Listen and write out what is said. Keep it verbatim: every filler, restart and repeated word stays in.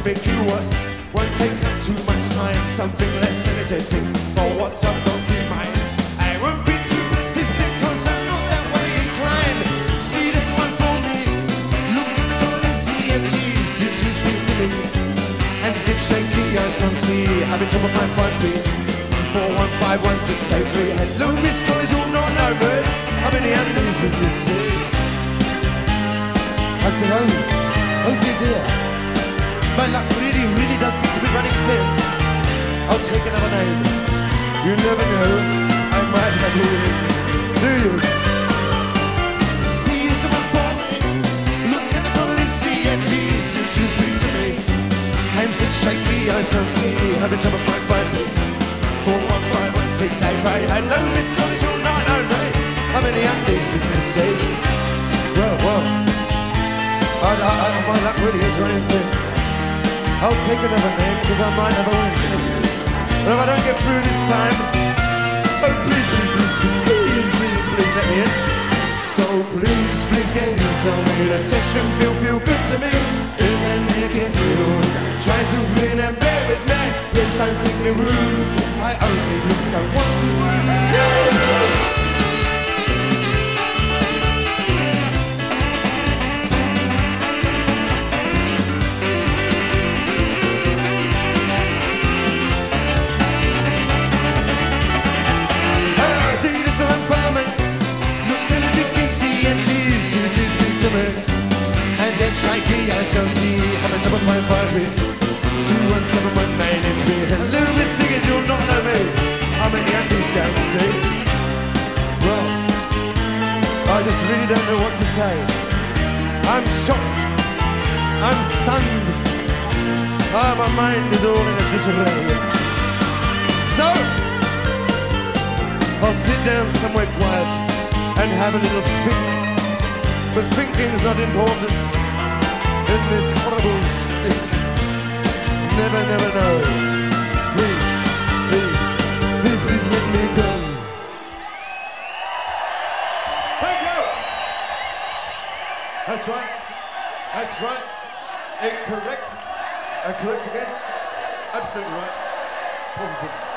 conspicuous. Won't take up too much time, something less energetic for what I've got in mind. I won't be too persistent cause I'm not that way inclined. See this one for me, look at the golden C F G. Since you speak to me, hands get shaky, eyes can't see. Having trouble find five feet. four one five one six eight three. Hello Miss Collins, you'll not know me. I'm in the Andes business, see. I said, oh, oh dear dear. My luck really, really does seem to be running thin. I'll take another name. You never know, I might have a win. Do you? See someone for me. Look at the golden C F G. Since you speak to me, hands get shaky, eyes can't see. Having trouble find five four one five one six eight five. Hello Miss Collins, you'll not know me. I'm in the Andes business, see. Well, well, I, I, I, my luck really is running thin. I'll take another name, cause I might have a win. But if I don't get through this time, oh please, please, please, please, please, please, please let me in. So please, please can you tell me that session feel, feel good to me? And then make it real. Try to win and bear with me. Please don't think me rude. I only look, don't want to see you. Shaky, eyes can't see. How much of a fine five me? Two one seven one nine eight three. Hello, Miss Diggins, you'll not know me. I'm in the Andes down, you see. Well, I just really don't know what to say. I'm shocked. I'm stunned. Ah, my mind is all in a disarray. So, I'll sit down somewhere quiet and have a little think. But thinking's not important in this horrible stink. Never, never know. Please, please, please, please let me go. Thank you. That's right. That's right. Incorrect. Uh, correct again. Absolutely right. Positive.